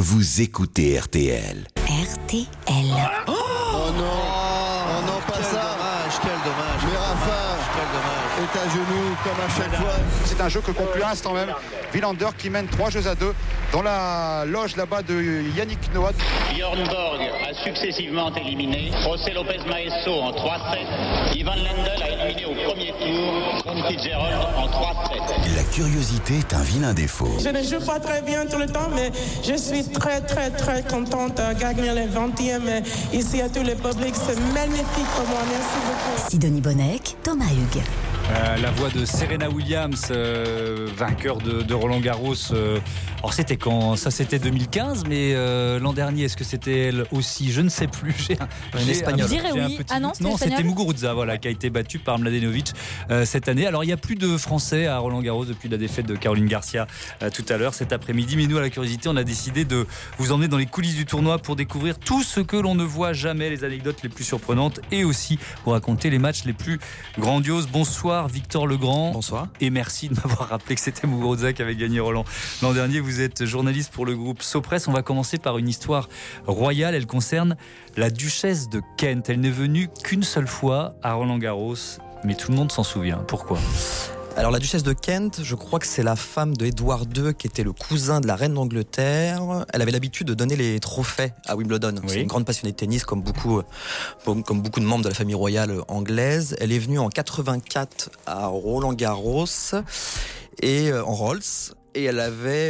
vous écoutez RTL. RTL. Oh non, pas ça. Quel dommage. Mais Rafa Quel dommage. est à genoux comme à chaque fois. C'est un jeu que conclut à l'instant même Wilander qui mène 3-2 dans la loge là-bas de Yannick Noah. Björn Borg a successivement éliminé José López Maeso en 3-7. Ivan Lendl a éliminé au premier tour John Fitzgerald en 3-7. La curiosité est un vilain défaut. Je ne joue pas très bien tout le temps, mais je suis très contente de gagner le 20e ici à tout le public. C'est magnifique pour moi. Merci beaucoup. Sidonie Bonnec, Thomas Hugues. La voix de Serena Williams, vainqueur de Roland Garros. Alors c'était quand ? Ça c'était 2015, mais l'an dernier, est-ce que c'était elle aussi ? Je ne sais plus. J'ai un espagnol. Je dirais oui. Ah non, c'était Muguruza, voilà, qui a été battu par Mladenovic cette année. Alors il n'y a plus de Français à Roland Garros depuis la défaite de Caroline Garcia tout à l'heure, cet après-midi. Mais nous, à la curiosité, on a décidé de vous emmener dans les coulisses du tournoi pour découvrir tout ce que l'on ne voit jamais, les anecdotes les plus surprenantes et aussi vous raconter les matchs les plus grandioses. Bonsoir Victor Legrand. Bonsoir. Et merci de m'avoir rappelé que c'était Muguruza qui avait gagné Roland l'an dernier. Vous êtes journaliste pour le groupe Sopress. On va commencer par une histoire royale. Elle concerne la duchesse de Kent. Elle n'est venue qu'une seule fois à Roland Garros, mais tout le monde s'en souvient. Pourquoi ? Alors la duchesse de Kent, je crois que c'est la femme de Édouard II qui était le cousin de la reine d'Angleterre. Elle avait l'habitude de donner les trophées à Wimbledon. Oui. C'est une grande passionnée de tennis comme beaucoup de membres de la famille royale anglaise. Elle est venue en 84 à Roland Garros et en Rolls. Et elle avait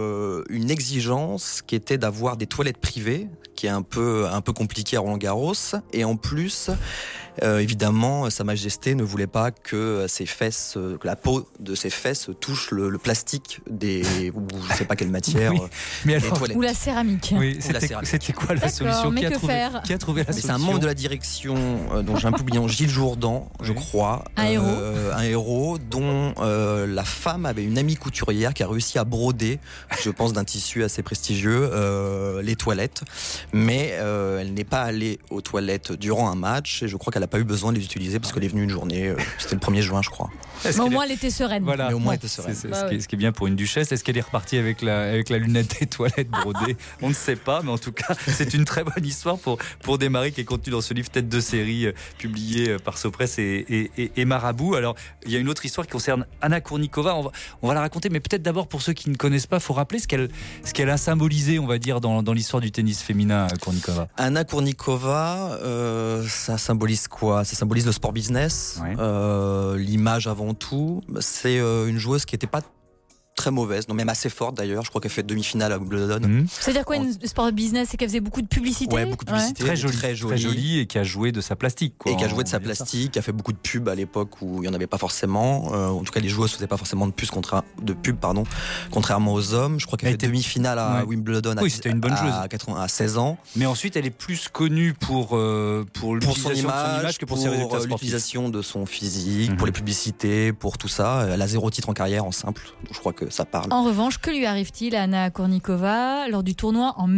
une exigence qui était d'avoir des toilettes privées, qui est un peu compliqué à Roland Garros. Et en plus, évidemment, Sa Majesté ne voulait pas que que la peau de ses fesses touche le plastique ou je ne sais pas quelle matière. Oui, mais alors, toilettes. Ou la céramique. Oui, c'était quoi la solution ? Mais Qui a trouvé la solution ? C'est un membre de la direction dont j'ai un peu oublié, Gilles Jourdan, je crois. Un héros. Un héros dont la femme avait une amie couturière qui a réussi à broder, je pense d'un tissu assez prestigieux, les toilettes. Mais elle n'est pas allée aux toilettes durant un match et je crois qu'elle n'a pas eu besoin de les utiliser parce qu'elle est venue une journée, c'était le 1er juin je crois. Mais au moins elle était sereine. Voilà. Mais au moins elle était sereine. Ce qui est bien pour une duchesse. Est-ce qu'elle est repartie avec la lunette des toilettes brodées ? On ne sait pas, mais en tout cas c'est une très bonne histoire pour démarrer, qui est contenue dans ce livre Tête de série publié par Sopress et Marabout. Alors il y a une autre histoire qui concerne Anna Kournikova. On va la raconter, mais peut-être d'abord pour ceux qui ne connaissent pas, il faut rappeler ce qu'elle a symbolisé, on va dire, dans l'histoire du tennis féminin, Kournikova. Anna Kournikova, ça symbolise quoi ? Ça symbolise le sport business, l'image avant tout. C'est une joueuse qui n'était pas très mauvaise, non, même assez forte d'ailleurs. Je crois qu'elle fait demi-finale à Wimbledon. C'est-à-dire quoi, une sport business ? C'est qu'elle faisait beaucoup de publicité ? Ouais, beaucoup de publicité. Très jolie et qui a joué de sa plastique. Et qui a joué de sa plastique, qui a fait beaucoup de pubs à l'époque où il n'y en avait pas forcément. En tout cas, les joueuses ne faisaient pas forcément de pub, contrairement aux hommes. Je crois qu'elle fait demi-finale à Wimbledon c'était une bonne joueuse. À 16 ans. Mais ensuite, elle est plus connue pour son image que pour ses résultats sportifs. L'utilisation de son physique, pour les publicités, pour tout ça. Elle a 0 titre en carrière en simple. Donc je crois que ça parle. En revanche, que lui arrive-t-il à Anna Kournikova lors du tournoi en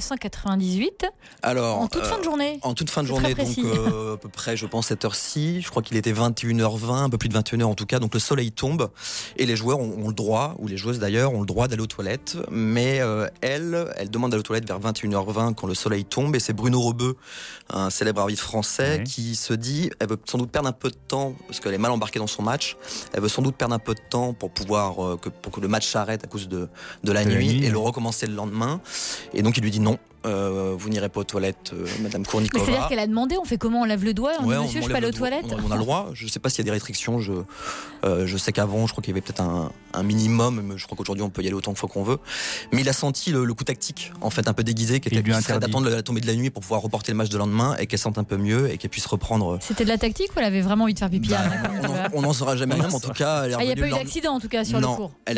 1998 ? Alors, en toute fin de journée. En toute fin de journée, donc à peu près, je pense, cette heure-ci. Je crois qu'il était 21h20, un peu plus de 21h en tout cas. Donc le soleil tombe et les joueurs ont le droit, ou les joueuses d'ailleurs, ont le droit d'aller aux toilettes. Mais elle demande d'aller aux toilettes vers 21h20 quand le soleil tombe. Et c'est Bruno Rebeu, un célèbre arbitre français, qui se dit, elle veut sans doute perdre un peu de temps parce qu'elle est mal embarquée dans son match. Elle veut sans doute perdre un peu de temps pour pouvoir pour que le match s'arrête à cause de la nuit et le recommencer le lendemain. Et donc il lui dit non. Vous n'irez pas aux toilettes, Madame Kournikova. Mais c'est-à-dire qu'elle a demandé, on fait comment ? On lève le doigt, on dit monsieur, je peux aller aux toilettes ? On a le droit. Je ne sais pas s'il y a des restrictions. Je sais qu'avant, je crois qu'il y avait peut-être un minimum. Mais je crois qu'aujourd'hui, on peut y aller autant de fois qu'on veut. Mais il a senti le coup tactique, en fait, un peu déguisé, qui était d'attendre la tombée de la nuit pour pouvoir reporter le match de lendemain et qu'elle sente un peu mieux et qu'elle puisse reprendre. C'était de la tactique ou elle avait vraiment envie de faire pipi ? On n'en saura jamais rien. En tout cas, il n'y a pas eu d'accident en tout cas sur le court. Elle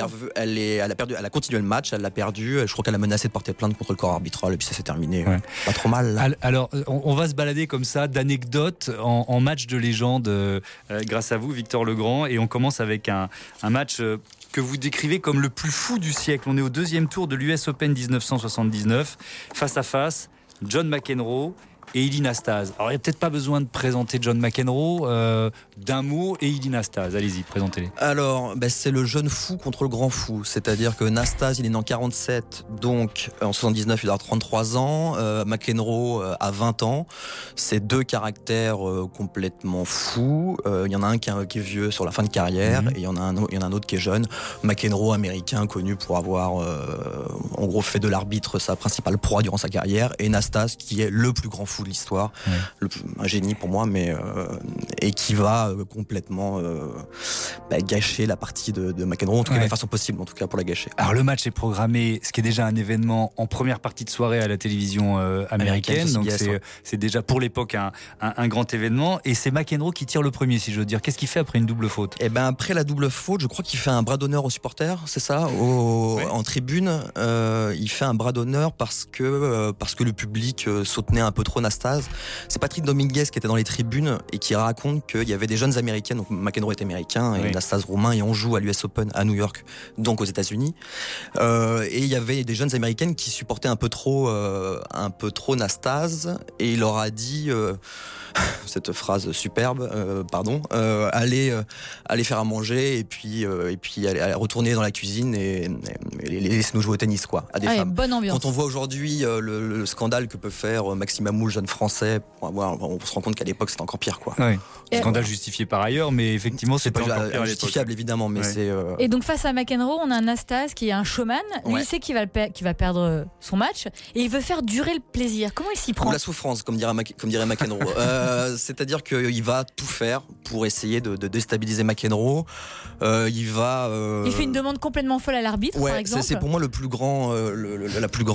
a continué le match. Elle l'a perdu. Je crois qu'elle a menacé de porter plainte contre le corps arbitral et puis ça s'est terminé. Ouais. Pas trop mal. Alors, on va se balader comme ça d'anecdotes en match de légende grâce à vous, Victor Legrand. Et on commence avec un match que vous décrivez comme le plus fou du siècle. On est au 2e tour de l'US Open 1979. Face à face, John McEnroe et Ilie Nastase. Alors il n'y a peut-être pas besoin de présenter John McEnroe, d'un mot, et Ilie Nastase. Allez-y, présentez-les. Alors, c'est le jeune fou contre le grand fou. C'est-à-dire que Nastase, il est né en 47, donc en 79, il a 33 ans. McEnroe a 20 ans. C'est deux caractères complètement fous. Il y en a un qui est vieux sur la fin de carrière, et il y en a un autre qui est jeune. McEnroe, américain, connu pour avoir en gros fait de l'arbitre sa principale proie durant sa carrière, et Nastase, qui est le plus grand fou de l'histoire, un génie pour moi, mais et qui va complètement gâcher la partie de McEnroe, en tout cas de la façon possible, en tout cas pour la gâcher. Alors le match est programmé, ce qui est déjà un événement en première partie de soirée à la télévision américaine, donc c'est déjà pour l'époque un grand événement, et c'est McEnroe qui tire le premier, si je veux dire. Qu'est-ce qu'il fait après une double faute? Après la double faute, je crois qu'il fait un bras d'honneur aux supporters, c'est ça, en tribune. Il fait un bras d'honneur parce que le public soutenait un peu trop Nastase. C'est Patrick Dominguez qui était dans les tribunes et qui raconte qu'il y avait des jeunes américaines, donc McEnroe est américain et Nastase roumain, et on joue à l'US Open à New York, donc aux États-Unis. Et il y avait des jeunes américaines qui supportaient un peu trop Nastase, et il leur a dit cette phrase superbe, allez faire à manger et puis aller retourner dans la cuisine et laissez-nous jouer au tennis, quoi, à des femmes. Bonne ambiance. Quand on voit aujourd'hui le scandale que peut faire Maxime Amoul, jeune français, on se rend compte qu'à l'époque c'était encore pire, quoi. Oui. Scandale justifié par ailleurs, mais effectivement c'est pas encore pire, justifiable évidemment, mais c'est. Et donc face à McEnroe, on a un Nastase qui est un showman. Lui, il sait qu'il va perdre son match et il veut faire durer le plaisir. Comment il s'y prend? Ou la souffrance, comme dirait McEnroe. C'est-à-dire qu'il va tout faire pour essayer de déstabiliser McEnroe. Il fait une demande complètement folle à l'arbitre, par exemple. C'est pour moi le plus grand, le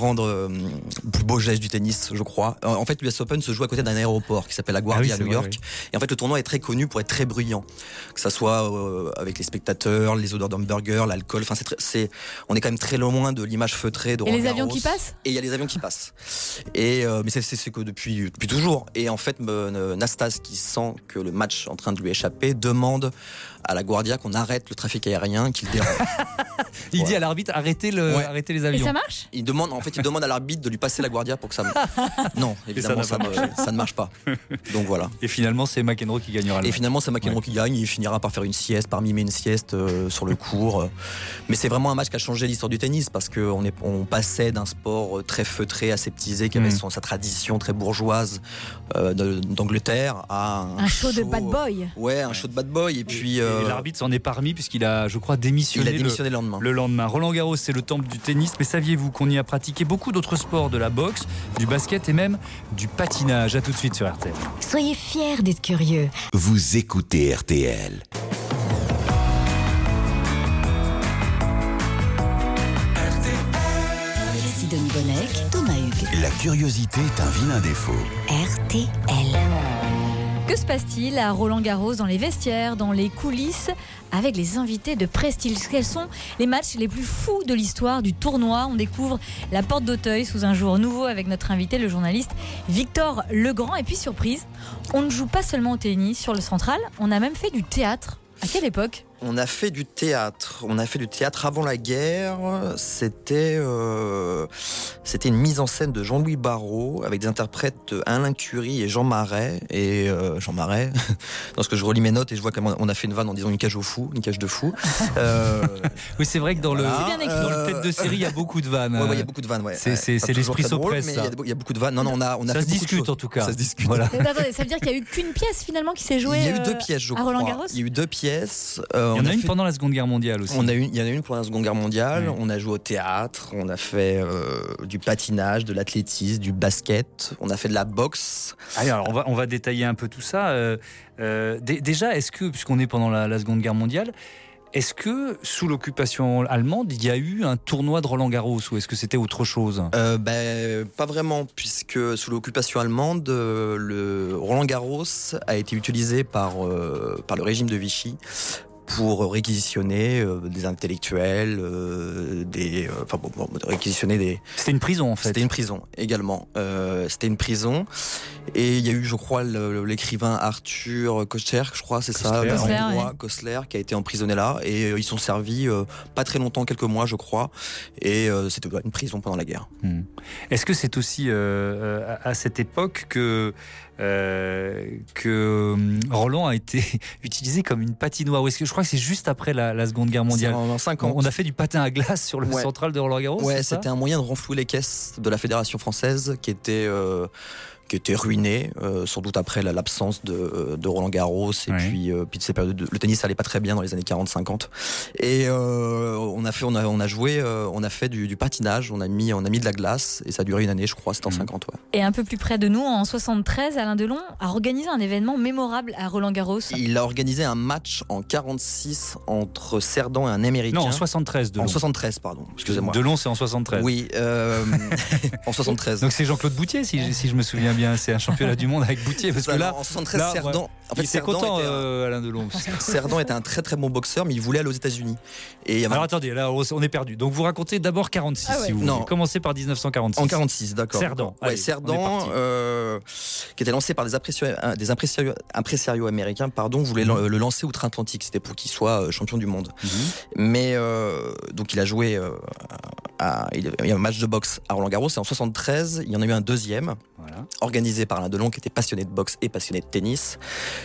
plus beau geste du tennis, je crois. En fait, l'US Open se joue à côté d'un aéroport qui s'appelle LaGuardia à New York. Oui. Et en fait, le tournoi est très connu pour être très bruyant, que ça soit avec les spectateurs, les odeurs d'hamburger, l'alcool. Enfin, on est quand même très loin de l'image feutrée de Roland Garros. Et les avions qui passent. Et il y a les avions qui passent. Et mais c'est que depuis toujours. Et en fait, Nastase, qui sent que le match est en train de lui échapper, demande à LaGuardia qu'on arrête le trafic aérien, qu'il dérange. Il dit à l'arbitre arrêtez les avions. Et ça marche? Il demande à l'arbitre de lui passer LaGuardia pour que ça. Non, évidemment ça ne marche pas. Donc voilà. Et finalement c'est McEnroe qui gagnera. Et finalement c'est McEnroe qui gagne. Il finira par faire une sieste, par mimer une sieste sur le court. Mais c'est vraiment un match qui a changé l'histoire du tennis, parce que on passait d'un sport très feutré, aseptisé, qui avait sa tradition très bourgeoise d'Angleterre, à un show de bad boy. Ouais, un show de bad boy. Et puis l'arbitre s'en est parmi puisqu'il a, je crois, démissionné le lendemain. Roland Garros, c'est le temple du tennis, mais saviez-vous qu'on y a pratiqué beaucoup d'autres sports, de la boxe, du basket et même du patinage? À tout de suite sur RTL. Soyez fiers d'être curieux. Vous écoutez RTL. Sidonie Bonnec, Thomas Hugues. La curiosité est un vilain défaut. RTL. Que se passe-t-il à Roland-Garros, dans les vestiaires, dans les coulisses, avec les invités de prestige? Quels sont les matchs les plus fous de l'histoire du tournoi? On découvre la porte d'Auteuil sous un jour nouveau avec notre invité, le journaliste Victor Legrand. Et puis surprise, on ne joue pas seulement au tennis sur le central, on a même fait du théâtre. À quelle époque? On a fait du théâtre. Avant la guerre. C'était une mise en scène de Jean-Louis Barrault avec des interprètes Alain Curie et Jean Marais. Et Jean Marais, lorsque je relis mes notes et je vois qu'on a fait une vanne en disant une cage de fou. Oui, c'est vrai que dans le tête de série, il y a beaucoup de vannes. Ouais, il y a beaucoup de vannes. Ouais. C'est l'esprit Sopresse. Il y a beaucoup de vannes. Non, on a ça fait se discute en tout cas. Ça se discute. Voilà. Attendez, ça veut dire qu'il n'y a eu qu'une pièce finalement qui s'est jouée. Il y a eu 2 pièces, je crois. À Roland-Garros. Il y a eu 2 pièces. Il y en a une pendant la Seconde Guerre mondiale aussi. Il y en a une pendant la Seconde Guerre mondiale. On a joué au théâtre, on a fait du patinage, de l'athlétisme, du basket, on a fait de la boxe. Alors on va détailler un peu tout ça. Déjà, est-ce que, puisqu'on est pendant la Seconde Guerre mondiale, est-ce que sous l'occupation allemande, il y a eu un tournoi de Roland-Garros, ou est-ce que c'était autre chose? Pas vraiment, puisque sous l'occupation allemande, le Roland-Garros a été utilisé par le régime de Vichy pour réquisitionner des intellectuels, réquisitionner des... C'était une prison en fait. C'était une prison également. C'était une prison et il y a eu, je crois, l'écrivain Arthur Koestler, je crois, c'est ça, Koestler, qui a été emprisonné là et ils sont servis pas très longtemps, quelques mois, je crois, et c'était une prison pendant la guerre. Est-ce que c'est aussi à cette époque que Roland a été utilisé comme une patinoire? Ou est-ce que je crois que c'est juste après la Seconde Guerre mondiale? En 50. On a fait du patin à glace sur le central de Roland-Garros. Ouais, c'était un moyen de renflouer les caisses de la Fédération française qui était ruiné, sans doute après l'absence de Roland Garros et puis de ces périodes. Le tennis allait pas très bien dans les années 40-50 et on a fait du patinage, on a mis de la glace et ça a duré une année, je crois, c'était en 50. Ouais. Et un peu plus près de nous, en 73, Alain Delon a organisé un événement mémorable à Roland Garros. Il a organisé un match en 46 entre Cerdan et un Américain. Non, en 73. Delon. En 73, pardon. Excusez-moi. Delon, c'est en 73. Oui, en 73. Donc c'est Jean-Claude Boutier, si je me souviens bien. C'est un championnat du monde avec Boutier. Parce que là, en 73, Cerdan. Ouais. En fait, il était content, Alain Delon. Cerdan était un très très bon boxeur, mais il voulait aller aux États-Unis. Alors attendez, là on est perdu. Donc vous racontez d'abord 46, si vous voulez. Commencez par 1946. En 46, d'accord. Cerdan. Ouais, Cerdan, qui était lancé par des impresarios américains, voulait le lancer outre-Atlantique. C'était pour qu'il soit champion du monde. Mais donc il a joué. Il y a un match de boxe à Roland-Garros. Et en 73, il y en a eu un deuxième, organisé par Alain Delon, qui était passionné de boxe et passionné de tennis.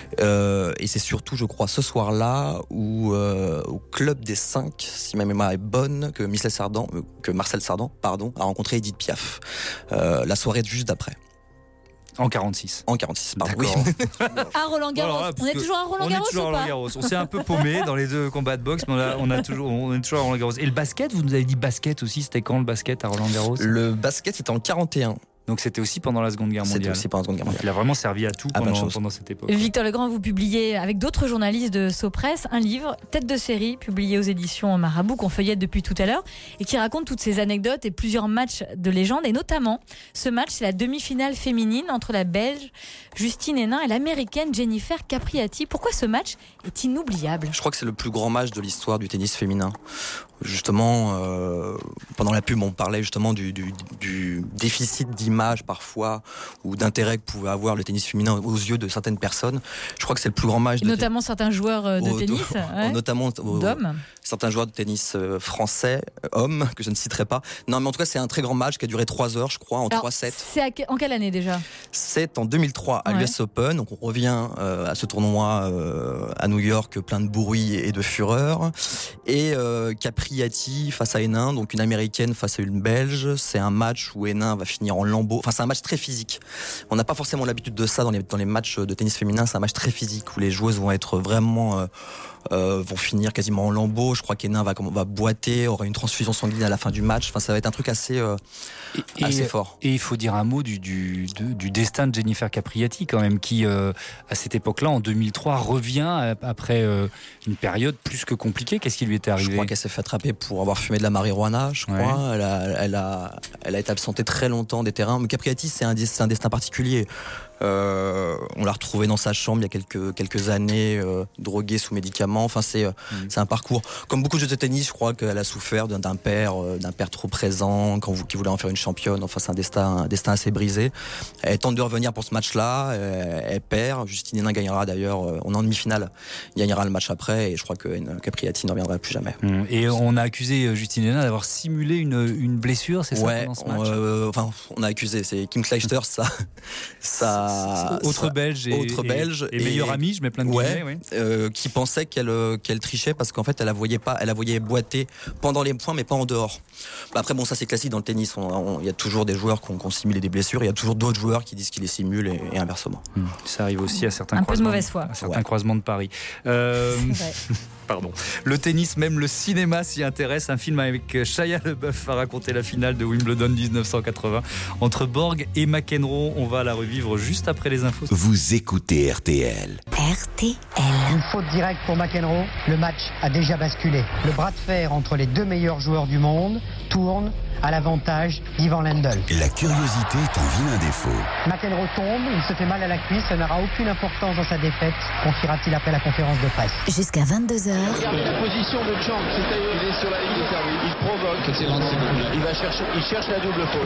Et c'est surtout, je crois, ce soir-là où au Club des 5, si ma mémoire est bonne, que Marcel Cerdan, a rencontré Edith Piaf. La soirée juste d'après. En 46. En 46, pardon. D'accord. Oui. À Roland-Garros. On est toujours à Roland-Garros ou pas ? On s'est un peu paumé dans les deux combats de boxe, mais on est toujours à Roland-Garros. Et le basket, vous nous avez dit basket aussi, c'était quand le basket à Roland-Garros ? Le basket, c'était en 41. Donc c'était aussi pendant la Seconde Guerre mondiale. C'était aussi pendant la Seconde Guerre mondiale. Il a vraiment servi à tout pendant cette époque. Victor Legrand, vous publiez avec d'autres journalistes de Sopress un livre, Tête de série, publié aux éditions Marabout, qu'on feuillette depuis tout à l'heure, et qui raconte toutes ces anecdotes et plusieurs matchs de légende. Et notamment, ce match, c'est la demi-finale féminine entre la Belge Justine Henin et l'Américaine Jennifer Capriati. Pourquoi ce match est inoubliable ? Je crois que c'est le plus grand match de l'histoire du tennis féminin. Justement, pendant la pub, on parlait justement du déficit d'image parfois ou d'intérêt que pouvait avoir le tennis féminin aux yeux de certaines personnes. Je crois que c'est le plus grand match. Notamment certains joueurs de tennis, notamment d'hommes. Certains joueurs de tennis français, hommes, que je ne citerai pas. Non, mais en tout cas, c'est un très grand match qui a duré 3 heures, je crois, en 3-7. C'est en quelle année déjà ? C'est en 2003 à l'US Open. Donc on revient à ce tournoi à New York, plein de bruit et de fureur. Et Capriati face à Henin, donc une Américaine face à une Belge. C'est un match où Henin va finir en lambeaux. Enfin, c'est un match très physique. On n'a pas forcément l'habitude de ça dans les matchs de tennis féminin. C'est un match très physique où les joueuses vont être vraiment... vont finir quasiment en lambeaux. Je crois qu'Henin va boiter, aura une transfusion sanguine à la fin du match. Enfin, ça va être un truc assez fort. Et il faut dire un mot du destin de Jennifer Capriati quand même, qui à cette époque-là, en 2003, revient après une période plus que compliquée. Qu'est-ce qui lui était arrivé ? Je crois qu'elle s'est fait attraper pour avoir fumé de la marijuana, je crois. Elle a été absentée très longtemps des terrains. Mais Capriati, c'est un destin particulier. On l'a retrouvée dans sa chambre il y a quelques années, droguée sous médicaments. Enfin, c'est un parcours. Comme beaucoup de joueurs de tennis, je crois qu'elle a souffert d'un père trop présent, qui voulait en faire une championne. Enfin, c'est un destin assez brisé. Elle tente de revenir pour ce match-là. Elle perd. Justine Henin gagnera d'ailleurs. On est en demi-finale. Il gagnera le match après. Et je crois que Capriati ne reviendra plus jamais. Et on a accusé Justine Henin d'avoir simulé une blessure, c'est ça, pendant ce match ? On a accusé. C'est Kim Clijsters, autre belge et meilleur ami, je mets plein de guillemets, qui pensait qu'elle trichait parce qu'en fait elle la voyait boiter pendant les points mais pas en dehors. Après ça c'est classique dans le tennis, il y a toujours des joueurs qui ont simulé des blessures, il y a toujours d'autres joueurs qui disent qu'ils les simulent et inversement. Ça arrive aussi à certains croisements. Un peu de mauvaise foi. À certains croisements de Paris. Pardon. Le tennis, même le cinéma s'y intéresse. Un film avec Shia LaBeouf a raconté la finale de Wimbledon 1980 entre Borg et McEnroe. On va la revivre juste après les infos. Vous écoutez RTL. RTL. Une faute directe pour McEnroe. Le match a déjà basculé. Le bras de fer entre les deux meilleurs joueurs du monde tourne à l'avantage d'Ivan Lendl. La curiosité est un vilain défaut. McEnroe tombe, il se fait mal à la cuisse, ça n'aura aucune importance dans sa défaite, confiera-t-il après la conférence de presse. Jusqu'à 22h. Regardez la position de Chang, il est sur la ligne de service, il provoque, il cherche la double faute.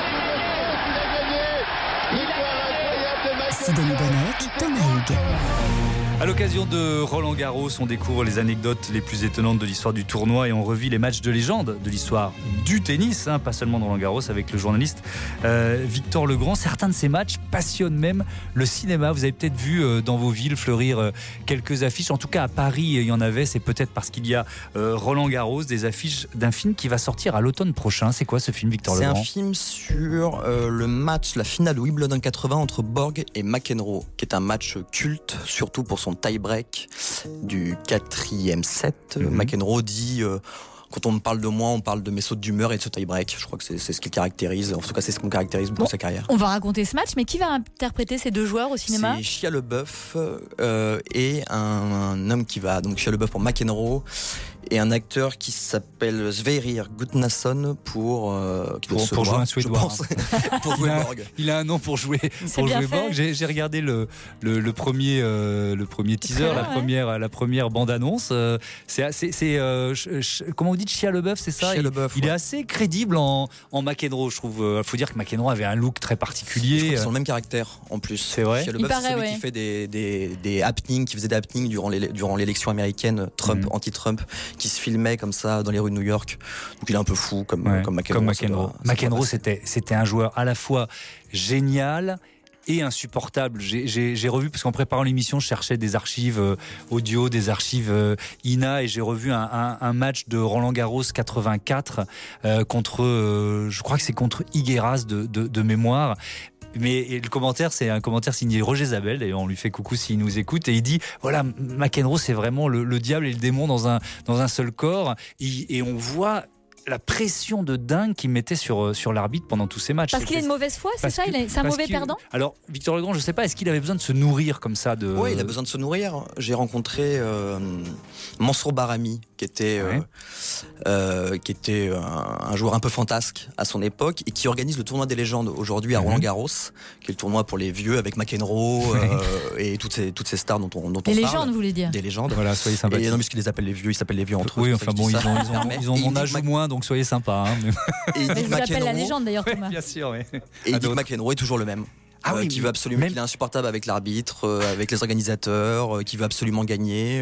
Sidonie Bonnec, Thomas Hugues. À l'occasion de Roland Garros, on découvre les anecdotes les plus étonnantes de l'histoire du tournoi et on revit les matchs de légende de l'histoire du tennis, pas seulement de Roland Garros, avec le journaliste Victor Legrand. Certains de ces matchs passionnent même le cinéma. Vous avez peut-être vu dans vos villes fleurir quelques affiches. En tout cas, à Paris, il y en avait. C'est peut-être parce qu'il y a Roland Garros, des affiches d'un film qui va sortir à l'automne prochain. C'est quoi ce film, Victor Legrand ? C'est un film sur le match, la finale de Wimbledon 80 entre Borg et McEnroe, qui est un match culte, surtout pour son tie-break du 4e set. McEnroe dit quand on me parle de moi, on parle de mes sautes d'humeur et de ce tie-break. Je crois que c'est ce qui caractérise, en tout cas c'est ce qu'on caractérise beaucoup sa carrière. On va raconter ce match, mais qui va interpréter ces deux joueurs au cinéma ? C'est Shia LaBeouf et un homme qui va, donc Shia LaBeouf pour McEnroe, et un acteur qui s'appelle Sverrir Gudnason pour jouer un Suédois. Pour jouer Borg. Il a un nom pour jouer Borg. J'ai regardé le premier teaser, la première bande-annonce. Comment vous dites, Shia LaBeouf, c'est ça ? Il est assez crédible en McEnroe, je trouve. Il faut dire que McEnroe avait un look très particulier. Je crois qu'ils ont le même caractère en plus. C'est vrai. Shia LaBeouf, c'est celui qui fait des happenings, qui faisait des happenings durant l'élection américaine, anti-Trump, qui se filmait comme ça dans les rues de New York. Donc il est un peu fou comme McEnroe. McEnroe, c'était un joueur à la fois génial et insupportable. J'ai revu, parce qu'en préparant l'émission, je cherchais des archives audio, des archives INA, et j'ai revu un match de Roland Garros 84 contre, je crois que c'est contre Higueras de mémoire. Mais le commentaire, c'est un commentaire signé Roger Zabel, et on lui fait coucou s'il nous écoute, et il dit voilà, McEnroe, c'est vraiment le diable et le démon dans un seul corps, et on voit la pression de dingue qu'il mettait sur l'arbitre pendant tous ces matchs. Parce qu'il a une mauvaise foi, c'est ça ? C'est un mauvais perdant ? Alors, Victor Legrand, je ne sais pas, est-ce qu'il avait besoin de se nourrir comme ça de... Oui, il a besoin de se nourrir. J'ai rencontré Mansour Barami, qui était un joueur un peu fantasque à son époque, et qui organise le tournoi des légendes aujourd'hui à Roland Garros, qui est le tournoi pour les vieux, avec McEnroe et toutes ces stars dont on parle. Des légendes, vous voulez dire ? Des légendes. Voilà, soyez sympathiques. Et non, puisqu'ils les appellent les vieux, ils s'appellent les vieux entre eux. Oui, enfin bon, ils ont mon âge ou moins, donc soyez sympas. Et il dit vous appelle la légende d'ailleurs, Thomas. Bien sûr, oui. Et il dit que McEnroe est toujours le même. Qui veut absolument, qu'il est insupportable avec l'arbitre, avec les organisateurs, qui veut absolument gagner,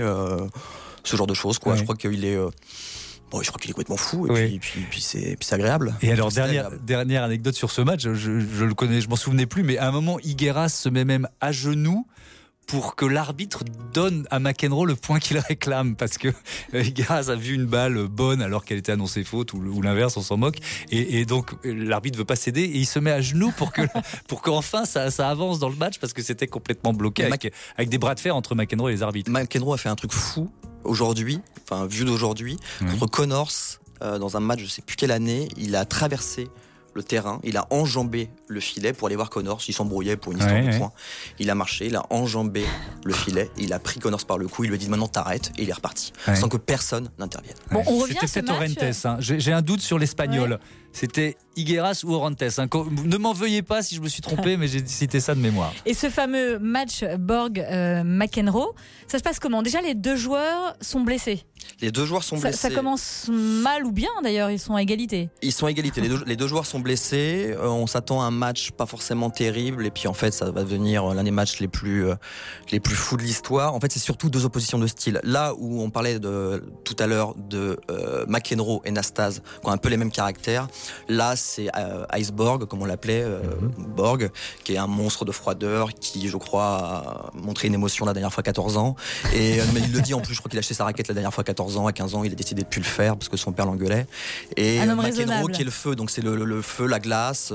ce genre de choses, quoi. Ouais. Je crois qu'il est complètement fou, et puis c'est agréable. Et alors, dernière anecdote sur ce match, je le connais, je m'en souvenais plus, mais à un moment, Higueras se met même à genoux pour que l'arbitre donne à McEnroe le point qu'il réclame, parce que Higueras a vu une balle bonne alors qu'elle était annoncée faute, ou l'inverse, on s'en moque, et donc l'arbitre veut pas céder, et il se met à genoux pour qu'enfin ça avance dans le match, parce que c'était complètement bloqué avec des bras de fer entre McEnroe et les arbitres. McEnroe a fait un truc fou aujourd'hui, vu d'aujourd'hui, contre Connors, dans un match, je sais plus quelle année, il a traversé le terrain, il a enjambé le filet pour aller voir Connors, il s'embrouillait pour une histoire de points. Il a marché, il a enjambé le filet, il a pris Connors par le cou, il lui a dit maintenant t'arrêtes, et il est reparti, sans que personne n'intervienne. Bon, on revient C'était peut-être Orantes, j'ai un doute sur l'espagnol. C'était Higueras ou Orantes. Ne m'en veuillez pas si je me suis trompé, mais j'ai cité ça de mémoire. Et ce fameux match Borg-McEnroe, ça se passe comment ? Déjà, les deux joueurs sont blessés. Les deux joueurs sont blessés. Ça commence mal ou bien d'ailleurs, ils sont à égalité. Ils sont à égalité, les deux joueurs sont blessés, on s'attend à un match pas forcément terrible, et puis en fait ça va devenir l'un des matchs les plus fous de l'histoire. En fait c'est surtout deux oppositions de style. Là où on parlait tout à l'heure de McEnroe et Nastase, qui ont un peu les mêmes caractères, là c'est Iceborg, comme on l'appelait, Borg, qui est un monstre de froideur, qui je crois a montré une émotion la dernière fois 14 ans, et mais il le dit en plus, je crois qu'il a acheté sa raquette la dernière fois 14 ans, à 15 ans il a décidé de plus le faire parce que son père l'engueulait, et McEnroe qui est le feu, donc c'est le feu, la glace,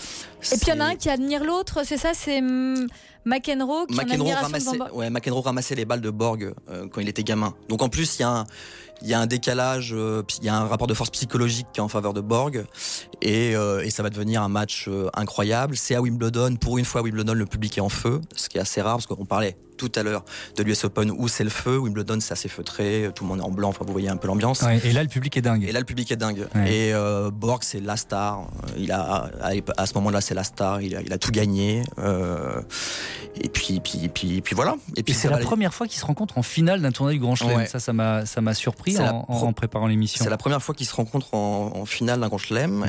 et puis il y en a un qui admire l'autre, c'est ça, c'est McEnroe qui McEnroe ramassait les balles de Borg quand il était gamin, donc en plus il y a un décalage, il y a un rapport de force psychologique qui est en faveur de Borg, et ça va devenir un match incroyable. C'est à Wimbledon, pour une fois à Wimbledon le public est en feu, ce qui est assez rare parce qu'on parlait tout à l'heure de l'US Open où c'est le feu. Wimbledon, c'est assez feutré, tout le monde est en blanc, enfin vous voyez un peu l'ambiance. Ouais, et là, le public est dingue. Ouais. Et Borg, c'est la star. À ce moment-là, c'est la star. Il a tout gagné. Et puis voilà. Et puis c'est la première fois qu'ils se rencontrent en finale d'un tournoi du Grand Chelem. Ouais. Ça m'a surpris en préparant l'émission. C'est la première fois qu'ils se rencontrent en finale d'un Grand Chelem.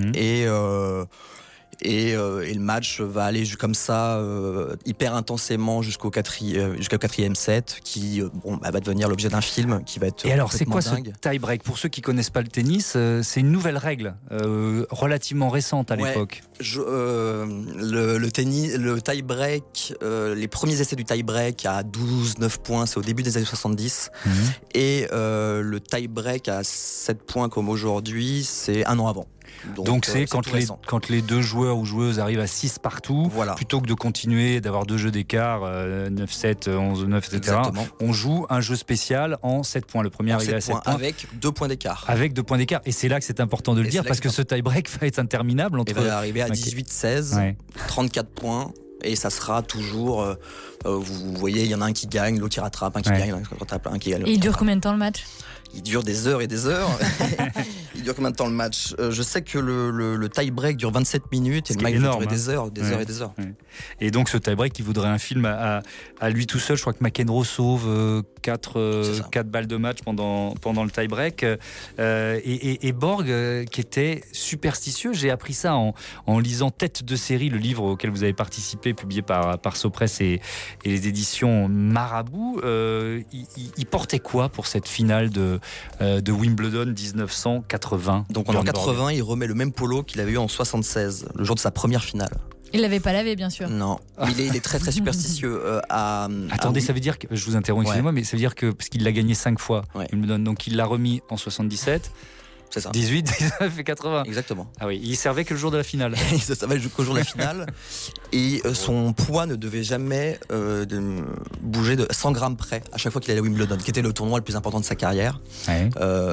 Et le match va aller comme ça hyper intensément jusqu'au quatrième set qui va devenir l'objet d'un film qui va être. Et alors c'est quoi dingue. Ce tie-break? Pour ceux qui connaissent pas le tennis, c'est une nouvelle règle relativement récente à l'époque. Le tennis, le tie-break, les premiers essais du tie-break à 12-9 points, c'est au début des années 70. Et le tie-break à 7 points comme aujourd'hui, c'est un an avant. Donc c'est quand les deux joueurs ou joueuses arrivent à 6 partout, plutôt que de continuer d'avoir 2 jeux d'écart, 9-7, 11-9, etc. Exactement. On joue un jeu spécial en 7 points. Le premier arrivé à 7 points. Avec 2 points d'écart. Avec 2 points d'écart. Et c'est là que c'est important de le dire, parce que ce tie-break va être interminable. Il va arriver à 18-16, 34 points. Et ça sera toujours, vous voyez, il y en a un qui gagne, l'autre qui rattrape, un qui gagne, un qui gagne. Et il dure combien de temps le match ? Il dure des heures et des heures. Il dure combien de temps le match ? Je sais que le tie-break dure 27 minutes et le match dure des heures et des heures. Ouais. Et donc ce tie-break, il voudrait un film à lui tout seul. Je crois que McEnroe sauve 4 balles de match pendant le tie-break. Et Borg, qui était superstitieux, j'ai appris ça en lisant Tête de série, le livre auquel vous avez participé, publié par Sopress et les éditions Marabout. Il portait quoi pour cette finale de Wimbledon 1980? Donc en 80, il remet le même polo qu'il avait eu en 76, le jour de sa première finale. Il l'avait pas lavé, bien sûr. Non, il est très très superstitieux. Attendez, ça veut dire que, je vous interromps, excusez-moi, mais ça veut dire que, parce qu'il l'a gagné 5 fois, Wimbledon, donc il l'a remis en 77. C'est ça. 18, 19 et 80. Exactement. Ah oui, il servait que le jour de la finale. Il se servait jusqu'au jour de la finale. Et son poids ne devait jamais bouger de 100 grammes près à chaque fois qu'il allait à Wimbledon, qui était le tournoi le plus important de sa carrière. Ouais.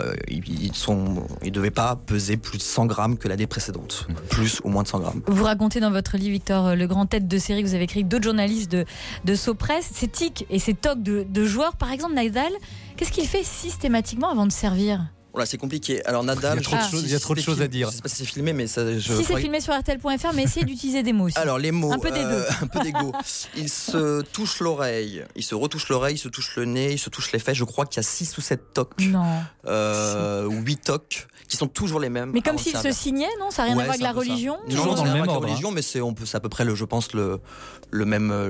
Il devait pas peser plus de 100 grammes que l'année précédente. Plus ou moins de 100 grammes. Vous racontez dans votre livre, Victor, le grand tête de série que vous avez écrit, d'autres journalistes de Sopress, ces tics et ces tocs de joueurs. Par exemple, Nadal, qu'est-ce qu'il fait systématiquement avant de servir ? Voilà, c'est compliqué. Alors Nadal, il y a trop de choses à dire. Je sais pas si c'est filmé, mais ça. Si c'est filmé sur RTL.fr, mais essayez d'utiliser des mots aussi. Alors les mots, un peu des deux. Un peu d'ego. Il se touche l'oreille, il se retouche l'oreille, il se touche le nez, il se touche les fesses. Je crois qu'il y a 6 ou 7 tocs. Non. Ou 8 tocs qui sont toujours les mêmes. Mais comme s'il se signait, non ? Ça n'a rien à voir avec la religion. Toujours dans le même ordre. Religion, mais c'est à peu près je pense le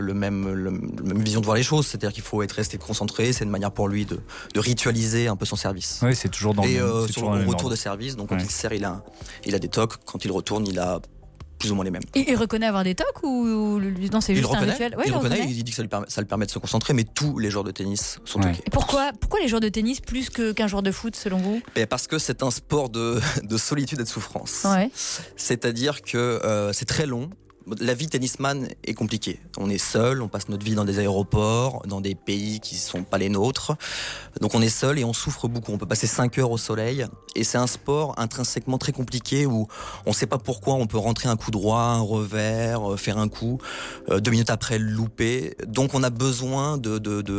même vision de voir les choses. C'est-à-dire qu'il faut rester concentré. C'est une manière pour lui de ritualiser un peu son service. Oui, c'est toujours dans le retour de service, donc quand il sert, il a des tocs. Quand il retourne, il a plus ou moins les mêmes. Et il reconnaît avoir des tocs ou non, c'est juste un rituel ? Il reconnaît, il dit que ça lui permet de se concentrer, mais tous les joueurs de tennis sont toqués. Et pourquoi les joueurs de tennis plus qu'un joueur de foot, selon vous ? Parce que c'est un sport de solitude et de souffrance. Ouais. C'est-à-dire que c'est très long. La vie tennisman est compliquée. On est seul, on passe notre vie dans des aéroports, dans des pays qui ne sont pas les nôtres. Donc on est seul et on souffre beaucoup. On peut passer 5 heures au soleil. Et c'est un sport intrinsèquement très compliqué où on ne sait pas pourquoi on peut rentrer un coup droit, un revers, faire un coup, 2 minutes après le louper. Donc on a besoin de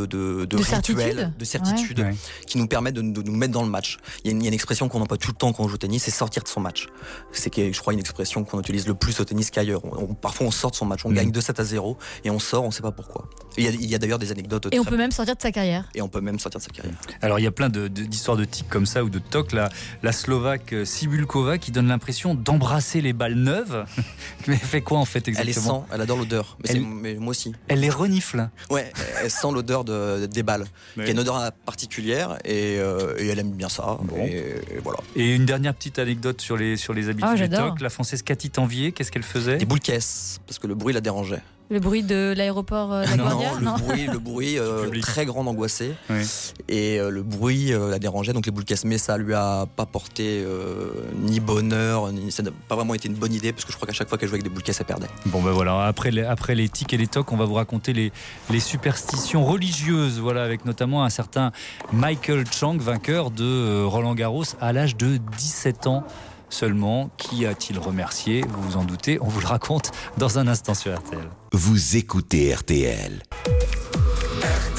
rituels, de certitude qui nous permettent de nous mettre dans le match. Il y a une expression qu'on emploie tout le temps quand on joue au tennis, c'est sortir de son match. C'est, je crois, une expression qu'on utilise le plus au tennis qu'ailleurs. Parfois on sort de son match, on gagne 2-7-0 et on sort, on ne sait pas pourquoi. Il y a d'ailleurs des anecdotes. Et on peut même sortir de sa carrière. Alors il y a plein d'histoires de tics comme ça ou de tocs. La Slovaque Cibulkova qui donne l'impression d'embrasser les balles neuves. Mais elle fait quoi en fait exactement ? Elle adore l'odeur. Mais moi aussi. Elle les renifle. Ouais, elle sent l'odeur des balles. Il y a une odeur particulière et elle aime bien ça. Bon. Et voilà. Et une dernière petite anecdote sur les habitudes des tocs. La Française Cathy Tanvier, qu'est-ce qu'elle faisait ? Des boules caisses, parce que le bruit la dérangeait. Le bruit de l'aéroport LaGuardia ? Non, le bruit très grand angoissé. Oui. Et le bruit la dérangeait, donc les boules caisses. Mais ça lui a pas porté ni bonheur, ça n'a pas vraiment été une bonne idée, parce que je crois qu'à chaque fois qu'elle jouait avec des boules caisses, elle perdait. Bon ben voilà, après les tics et les tocs, on va vous raconter les superstitions religieuses, voilà, avec notamment un certain Michael Chang, vainqueur de Roland Garros à l'âge de 17 ans. Seulement, qui a-t-il remercié ? Vous vous en doutez, on vous le raconte dans un instant sur RTL. Vous écoutez RTL.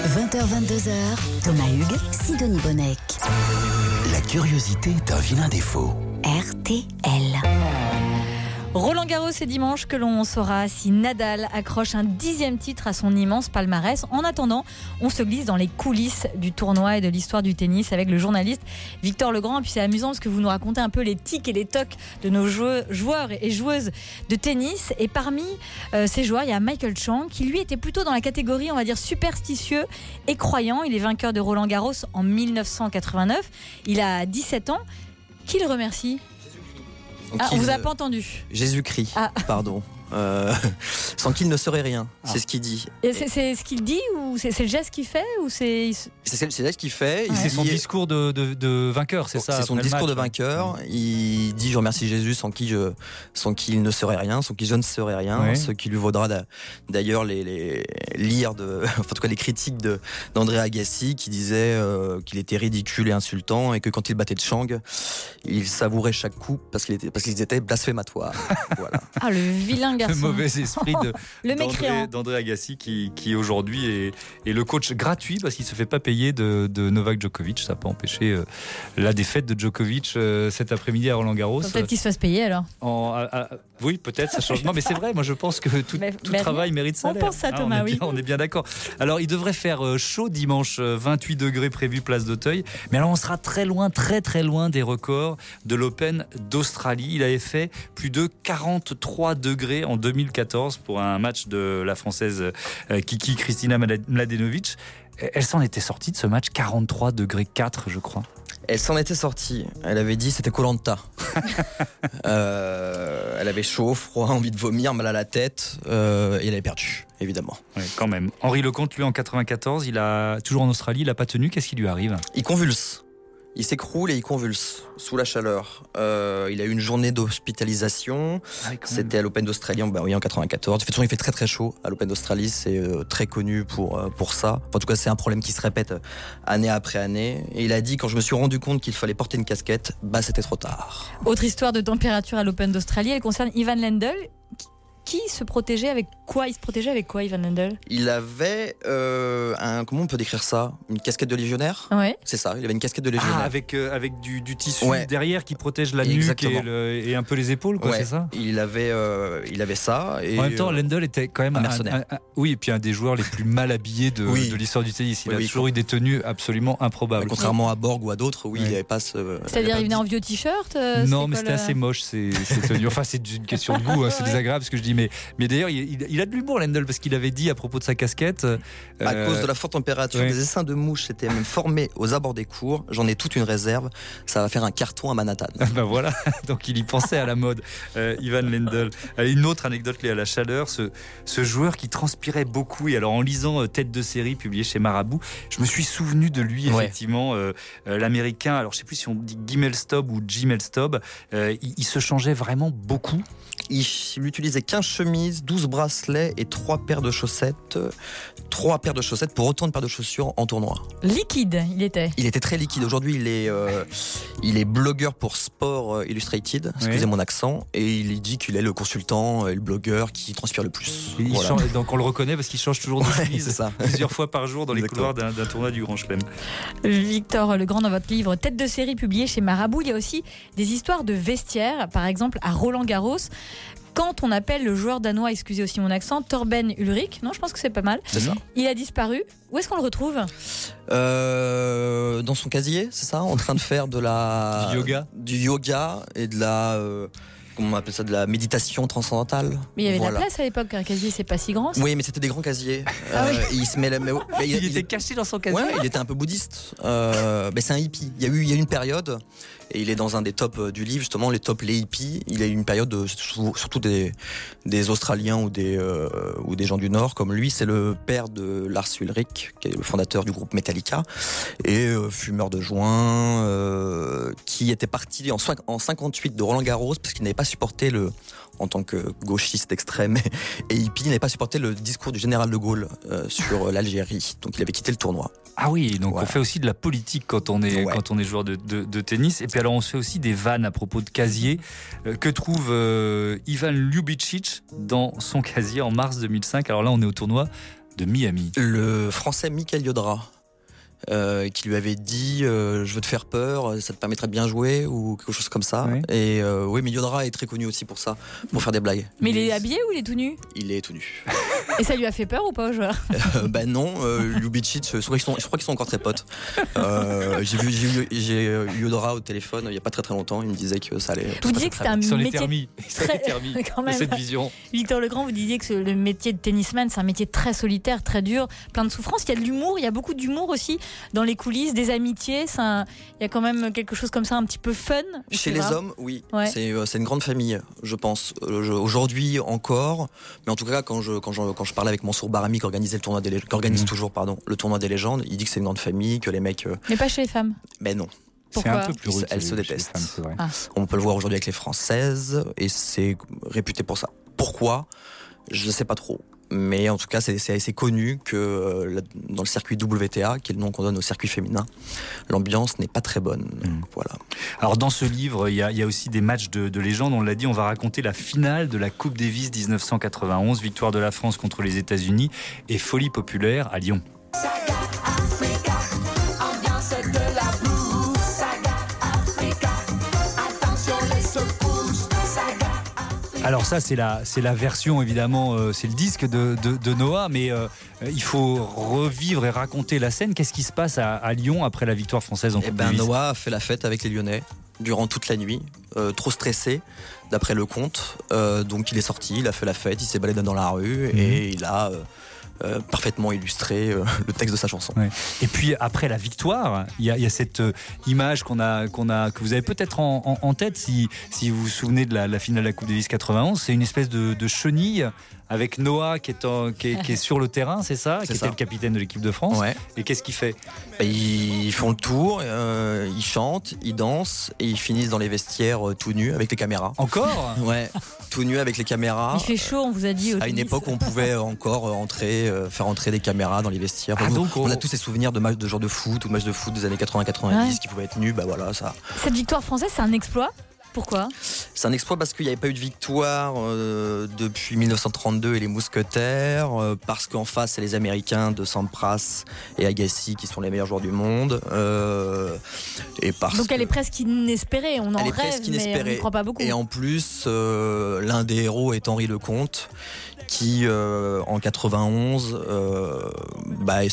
20h-22h, Thomas Hugues, Sidonie Bonnec. La curiosité est un vilain défaut. RTL. Roland Garros, c'est dimanche que l'on saura si Nadal accroche un 10e titre à son immense palmarès. En attendant, on se glisse dans les coulisses du tournoi et de l'histoire du tennis avec le journaliste Victor Legrand. Et puis c'est amusant parce que vous nous racontez un peu les tics et les tocs de nos joueurs et joueuses de tennis. Et parmi ces joueurs, il y a Michael Chang qui lui était plutôt dans la catégorie, on va dire, superstitieux et croyant. Il est vainqueur de Roland Garros en 1989. Il a 17 ans. Qui le remercie ? On vous a pas entendu. Jésus-Christ, pardon. Sans qu'il ne serait rien, c'est ce qu'il dit. Et c'est ce qu'il dit ou c'est le geste qu'il fait ou c'est le geste qu'il fait. C'est son discours de vainqueur, c'est ça. C'est son discours de vainqueur. Il dit je remercie Jésus sans qui il ne serait rien, sans qui je ne serais rien. Ce qui lui vaudra d'ailleurs les lire en tout cas les critiques d'André Agassi qui disait qu'il était ridicule et insultant et que quand il battait de Chang, il savourait chaque coup parce qu'ils étaient blasphématoires. Voilà. Ah, le vilain garçon. Le mauvais esprit d'André Agassi qui aujourd'hui est le coach gratuit parce qu'il ne se fait pas payer de Novak Djokovic. Ça n'a pas empêché la défaite de Djokovic cet après-midi à Roland-Garros. Peut-être qu'il se fasse payer alors. Oui, peut-être, ça change. Non, mais c'est vrai, moi je pense que tout travail mérite salaire. On pense ça, Thomas, oui. On est bien d'accord. Alors, il devrait faire chaud dimanche, 28 degrés prévu place d'Auteuil. Mais alors, on sera très loin, très très loin des records de l'Open d'Australie. Il avait fait plus de 43 degrés en 2014 pour un match de la Française Kiki Kristina Mladenovic. Elle s'en était sortie de ce match 43 degrés 4, je crois. Elle s'en était sortie. Elle avait dit c'était Koh-Lanta. Elle avait chaud, froid, envie de vomir, mal à la tête et elle avait perdu, évidemment. Oui, quand même. Henri Lecomte, lui, en 94, il a toujours en Australie, il n'a pas tenu. Qu'est-ce qui lui arrive ? Il convulse. Il s'écroule et il convulse sous la chaleur. Il a eu une journée d'hospitalisation. C'était à l'Open d'Australie en 94. De toute façon, il fait très très chaud à l'Open d'Australie. C'est très connu pour ça. En tout cas, c'est un problème qui se répète année après année. Et il a dit, quand je me suis rendu compte qu'il fallait porter une casquette, c'était trop tard. Autre histoire de température à l'Open d'Australie, elle concerne Ivan Lendl. Qui se protégeait avec quoi ? Il se protégeait avec quoi, Ivan Lendl ? Il avait comment on peut décrire ça ? Une casquette de légionnaire ? Ouais. C'est ça, il avait une casquette de légionnaire. Avec du tissu derrière qui protège la nuque et un peu les épaules, c'est ça ? Il avait ça. Et en même temps, Lendl était quand même un mercenaire. Oui, et puis un des joueurs les plus mal habillés de l'histoire du tennis. Il a toujours eu des tenues absolument improbables. Contrairement à Borg ou à d'autres, il n'avait pas ce... C'est-à-dire, il venait en vieux t-shirt ? Non, mais c'était assez moche ces tenues. Enfin, c'est une question de goût, c'est désagréable ce que je dis. Mais d'ailleurs, il a de l'humour, Lendl, parce qu'il avait dit à propos de sa casquette... À cause de la forte température, des essaims de mouches s'étaient même formés aux abords des cours. J'en ai toute une réserve. Ça va faire un carton à Manhattan. Voilà, donc il y pensait à la mode, Ivan Lendl. Une autre anecdote liée à la chaleur, ce joueur qui transpirait beaucoup. Et alors, en lisant Tête de série, publié chez Marabout, je me suis souvenu de lui, effectivement, l'américain. Alors, je ne sais plus si on dit Gimelstob ou Gimelstob. Il se changeait vraiment beaucoup. Il utilisait 15 chemises, 12 bracelets et 3 paires de chaussettes. 3 paires de chaussettes pour autant de paires de chaussures en tournoi. Liquide, il était. Il était très liquide. Aujourd'hui, il est blogueur pour Sport Illustrated. Excusez mon accent. Et il dit qu'il est le consultant et le blogueur qui transpire le plus. Donc on le reconnaît parce qu'il change toujours de chemise plusieurs fois par jour dans les couloirs d'un tournoi du Grand Chelem. Victor Legrand, dans votre livre Tête de série publié chez Marabout, il y a aussi des histoires de vestiaire. Par exemple, à Roland-Garros, quand on appelle le joueur danois, excusez aussi mon accent, Torben Ulrich, non, je pense que c'est pas mal. C'est ça. Il a disparu. Où est-ce qu'on le retrouve ? Dans son casier, c'est ça, en train de faire du yoga et de la comment on appelle ça, de la méditation transcendantale. Mais il y avait de la place à l'époque, un casier, c'est pas si grand. Oui, mais c'était des grands casiers. Il était caché dans son casier. Ouais, il était un peu bouddhiste. C'est un hippie. Il y a eu une période, et il est dans un des tops du livre, justement, les hippies. Il a eu une période surtout des Australiens ou des gens du Nord, comme lui. C'est le père de Lars Ulrich, qui est le fondateur du groupe Metallica, et fumeur de joint, qui était parti en 58 de Roland-Garros, parce qu'il n'avait pas supporté en tant que gauchiste extrême et hippie, il n'avait pas supporté le discours du général de Gaulle sur l'Algérie. Donc il avait quitté le tournoi. Ah oui, donc on fait aussi de la politique quand on est joueur de tennis. Et puis alors on se fait aussi des vannes à propos de casier. Que trouve Ivan Ljubicic dans son casier en mars 2005 ? Alors là on est au tournoi de Miami. Le Français Michael Yodra. Qui lui avait dit je veux te faire peur, ça te permettrait de bien jouer ou quelque chose comme ça. Oui. Et oui, mais Yodra est très connu aussi pour ça, pour faire des blagues. Mais il est habillé ou il est tout nu ? Il est tout nu. Et ça lui a fait peur ou pas aux joueurs ? Ben non, Ljubicic, je crois qu'ils sont encore très potes. J'ai eu Yodra au téléphone il n'y a pas très longtemps, il me disait que ça allait. Vous disiez que c'était un métier très quand même. Cette vision. Victor Legrand, vous disiez que le métier de tennisman, c'est un métier très solitaire, très dur, plein de souffrances. Il y a de l'humour, il y a beaucoup d'humour aussi dans les coulisses, des amitiés. Il y a quand même quelque chose comme ça un petit peu fun. Chez les hommes, oui. Ouais. C'est une grande famille, je pense. Aujourd'hui encore, mais en tout cas quand je parlais avec Mansour Barami qui organise toujours le tournoi des légendes, il dit que c'est une grande famille, que les mecs. Mais pas chez les femmes. Ben non. Pourquoi ? C'est un peu plus rude. Elles se détestent. Femmes, c'est vrai. On peut le voir aujourd'hui avec les Françaises et c'est réputé pour ça. Pourquoi ? Je ne sais pas trop. Mais en tout cas, c'est assez connu que dans le circuit WTA, qui est le nom qu'on donne au circuit féminin, l'ambiance n'est pas très bonne. Voilà. Alors dans ce livre, il y a aussi des matchs de légende. On l'a dit, on va raconter la finale de la Coupe Davis 1991, victoire de la France contre les États-Unis et folie populaire à Lyon. Alors ça, c'est la version, évidemment, c'est le disque de Noah, mais il faut revivre et raconter la scène. Qu'est-ce qui se passe à Lyon après la victoire française en Coupe Davis ? Noah a fait la fête avec les Lyonnais durant toute la nuit, trop stressé, d'après le conte. Donc il est sorti, il a fait la fête, il s'est baladé dans la rue et il a... parfaitement illustré le texte de sa chanson. Ouais. Et puis après la victoire, il y a cette image que vous avez peut-être en tête si vous vous souvenez de la finale de la Coupe Davis 91. C'est une espèce de chenille avec Noah qui est sur le terrain, c'est ça, qui était le capitaine de l'équipe de France. Ouais. Et qu'est-ce qu'il fait ? Ils font le tour, ils chantent, ils dansent et ils finissent dans les vestiaires tout nus avec les caméras. Encore ? Ouais, tout nus avec les caméras. Il fait chaud, on vous a dit. À une époque, on pouvait encore faire entrer des caméras dans les vestiaires. On a tous ces souvenirs de matchs de genre de foot ou matchs de foot des années 80-90 qui pouvaient être nus. Bah voilà, ça. Cette victoire française, c'est un exploit ? Pourquoi ? C'est un exploit parce qu'il n'y avait pas eu de victoire depuis 1932 et les Mousquetaires, parce qu'en face c'est les Américains de Sampras et Agassi qui sont les meilleurs joueurs du monde. Donc elle est presque inespérée, on en rêve mais on n'y croit pas beaucoup. Et en plus, l'un des héros est Henri Lecomte qui en 91 est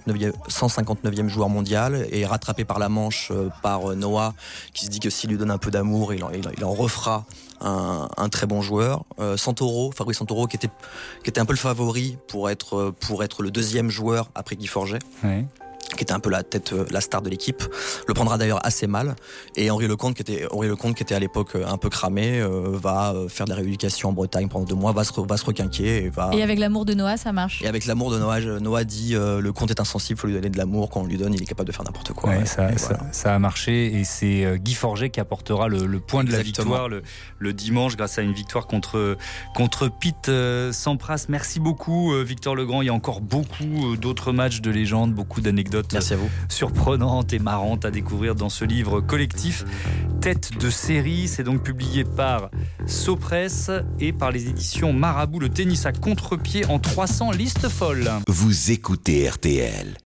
159e joueur mondial et est rattrapé par la Manche par Noah qui se dit que s'il lui donne un peu d'amour il en refera un très bon joueur. Fabrice Santoro qui était un peu le favori pour être le deuxième joueur après Guy Forget. Ouais. Qui était un peu la star de l'équipe, le prendra d'ailleurs assez mal. Et Henri Lecomte, qui était à l'époque un peu cramé, va faire de la rééducation en Bretagne pendant 2 mois, va se requinquer. Et avec l'amour de Noah, ça marche. Et avec l'amour de Noah dit Lecomte est insensible, il faut lui donner de l'amour. Quand on lui donne, il est capable de faire n'importe quoi. Ouais, ça a marché. Et c'est Guy Forget qui apportera le point de la victoire le dimanche grâce à une victoire contre Pete Sampras. Merci beaucoup, Victor Legrand. Il y a encore beaucoup d'autres matchs de légende, beaucoup d'anecdotes. Merci à vous. Surprenante et marrante à découvrir dans ce livre collectif Tête de série. C'est donc publié par Sopress et par les éditions Marabout. Le tennis à contre-pied en 300 listes folles. Vous écoutez RTL.